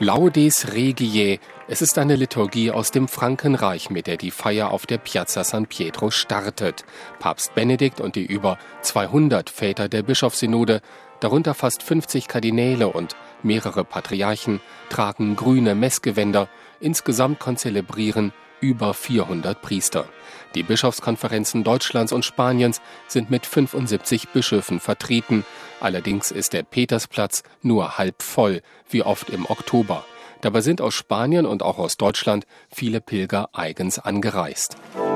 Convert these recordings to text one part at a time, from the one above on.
Laudes Regiae. Es ist eine Liturgie aus dem Frankenreich, mit der die Feier auf der Piazza San Pietro startet. Papst Benedikt und die über 200 Väter der Bischofssynode, darunter fast 50 Kardinäle und mehrere Patriarchen, tragen grüne Messgewänder. Insgesamt konzelebrieren über 400 Priester. Die Bischofskonferenzen Deutschlands und Spaniens sind mit 75 Bischöfen vertreten. Allerdings ist der Petersplatz nur halb voll, wie oft im Oktober. Dabei sind aus Spanien und auch aus Deutschland viele Pilger eigens angereist.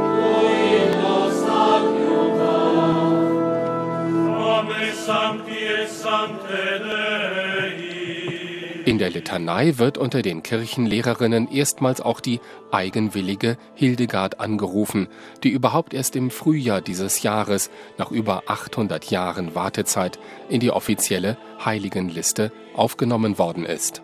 In der Litanei wird unter den Kirchenlehrerinnen erstmals auch die eigenwillige Hildegard angerufen, die überhaupt erst im Frühjahr dieses Jahres, nach über 800 Jahren Wartezeit, in die offizielle Heiligenliste aufgenommen worden ist.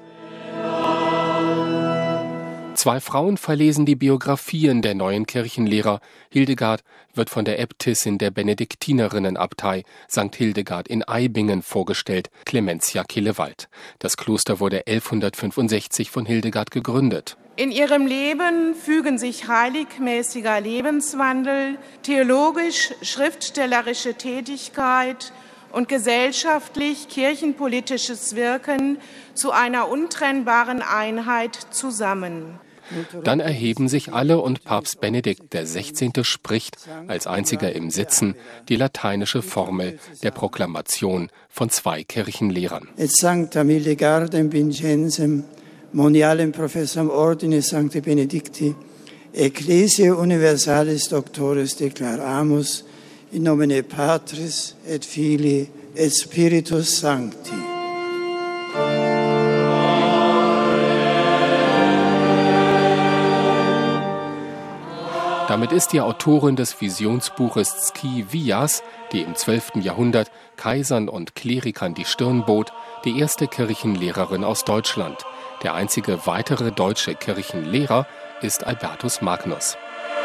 Zwei Frauen verlesen die Biografien der neuen Kirchenlehrer. Hildegard wird von der Äbtissin der Benediktinerinnenabtei St. Hildegard in Eibingen vorgestellt, Clementia Killewald. Das Kloster wurde 1165 von Hildegard gegründet. In ihrem Leben fügen sich heiligmäßiger Lebenswandel, theologisch-schriftstellerische Tätigkeit und gesellschaftlich-kirchenpolitisches Wirken zu einer untrennbaren Einheit zusammen. Dann erheben sich alle und Papst Benedikt XVI. Spricht, als einziger im Sitzen, die lateinische Formel der Proklamation von zwei Kirchenlehrern. Et sanctam Hildegardem Vincenzem, monialem professam ordine Sancti Benedicti, Ecclesiae Universalis Doctores declaramus, in nomine Patris et Filii et Spiritus Sancti. Damit ist die Autorin des Visionsbuches Sci Vias, die im 12. Jahrhundert Kaisern und Klerikern die Stirn bot, die erste Kirchenlehrerin aus Deutschland. Der einzige weitere deutsche Kirchenlehrer ist Albertus Magnus.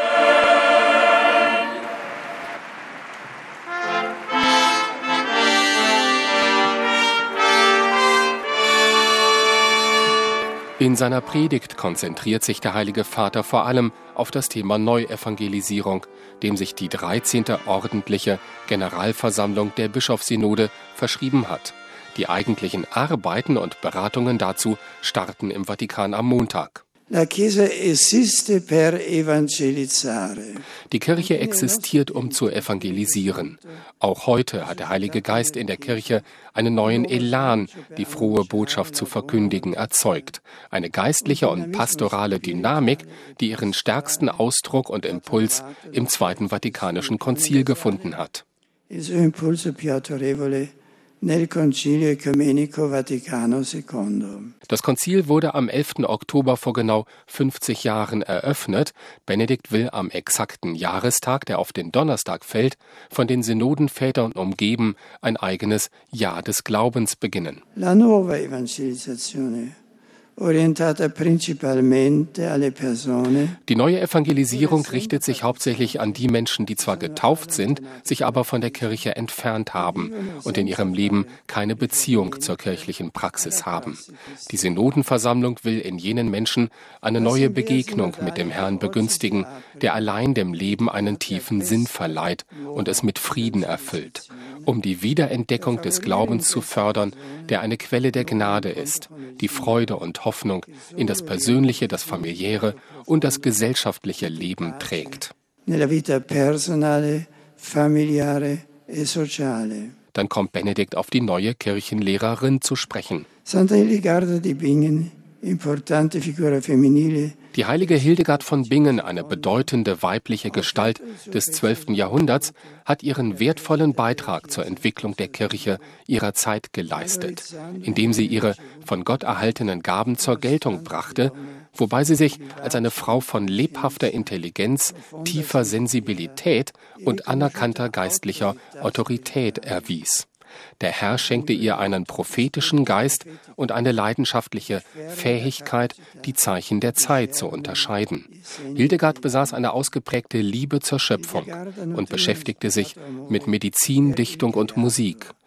In seiner Predigt konzentriert sich der Heilige Vater vor allem auf das Thema Neuevangelisierung, dem sich die 13. ordentliche Generalversammlung der Bischofssynode verschrieben hat. Die eigentlichen Arbeiten und Beratungen dazu starten im Vatikan am Montag. La Chiesa esiste per evangelizzare. Die Kirche existiert, um zu evangelisieren. Auch heute hat der Heilige Geist in der Kirche einen neuen Elan, die frohe Botschaft zu verkündigen, erzeugt. Eine geistliche und pastorale Dynamik, die ihren stärksten Ausdruck und Impuls im Zweiten Vatikanischen Konzil gefunden hat. Il suo impulso più autorevole nel Concilio Ecumenico Vaticano II. Das Konzil wurde am 11. Oktober vor genau 50 Jahren eröffnet. Benedikt will am exakten Jahrestag, der auf den Donnerstag fällt, von den Synodenvätern umgeben, ein eigenes Jahr des Glaubens beginnen. La nuova evangelizzazione, orientata principalmente alle persone. Die neue Evangelisierung richtet sich hauptsächlich an die Menschen, die zwar getauft sind, sich aber von der Kirche entfernt haben und in ihrem Leben keine Beziehung zur kirchlichen Praxis haben. Die Synodenversammlung will in jenen Menschen eine neue Begegnung mit dem Herrn begünstigen, der allein dem Leben einen tiefen Sinn verleiht und es mit Frieden erfüllt, um die Wiederentdeckung des Glaubens zu fördern, der eine Quelle der Gnade ist, die Freude und Hoffnung in das persönliche, das familiäre und das gesellschaftliche Leben trägt. Nella vita personale, familiare e sociale. Dann kommt Benedikt auf die neue Kirchenlehrerin zu sprechen. Santa Hildegarda di Bingen, importante figura femminile. Die heilige Hildegard von Bingen, eine bedeutende weibliche Gestalt des 12. Jahrhunderts, hat ihren wertvollen Beitrag zur Entwicklung der Kirche ihrer Zeit geleistet, indem sie ihre von Gott erhaltenen Gaben zur Geltung brachte, wobei sie sich als eine Frau von lebhafter Intelligenz, tiefer Sensibilität und anerkannter geistlicher Autorität erwies. Der Herr schenkte ihr einen prophetischen Geist und eine leidenschaftliche Fähigkeit, die Zeichen der Zeit zu unterscheiden. Hildegard besaß eine ausgeprägte Liebe zur Schöpfung und beschäftigte sich mit Medizin, Dichtung und Musik.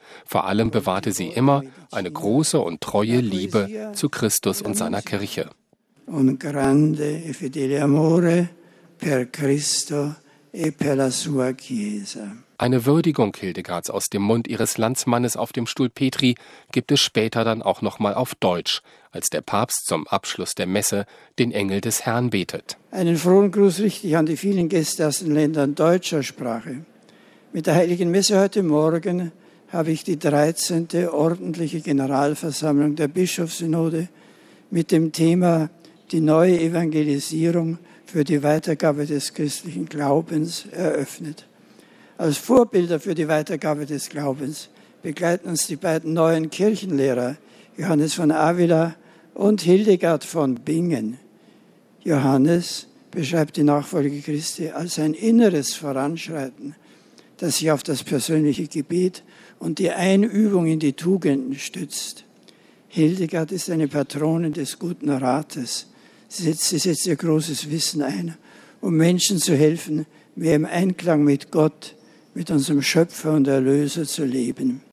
Vor allem bewahrte sie immer eine große und treue Liebe zu Christus und seiner Kirche. Un grande e fedele amore per Cristo e per la sua Chiesa. Eine Würdigung Hildegards aus dem Mund ihres Landsmannes auf dem Stuhl Petri gibt es später dann auch nochmal auf Deutsch, als der Papst zum Abschluss der Messe den Engel des Herrn betet. Einen frohen Gruß richte ich an die vielen Gäste aus den Ländern deutscher Sprache. Mit der Heiligen Messe heute Morgen habe ich die 13. ordentliche Generalversammlung der Bischofssynode mit dem Thema die neue Evangelisierung für die Weitergabe des christlichen Glaubens eröffnet. Als Vorbilder für die Weitergabe des Glaubens begleiten uns die beiden neuen Kirchenlehrer, Johannes von Avila und Hildegard von Bingen. Johannes beschreibt die Nachfolge Christi als ein inneres Voranschreiten, das sich auf das persönliche Gebet und die Einübung in die Tugenden stützt. Hildegard ist eine Patronin des guten Rates. Sie setzt ihr großes Wissen ein, um Menschen zu helfen, mehr im Einklang mit Gott, mit unserem Schöpfer und Erlöser zu leben.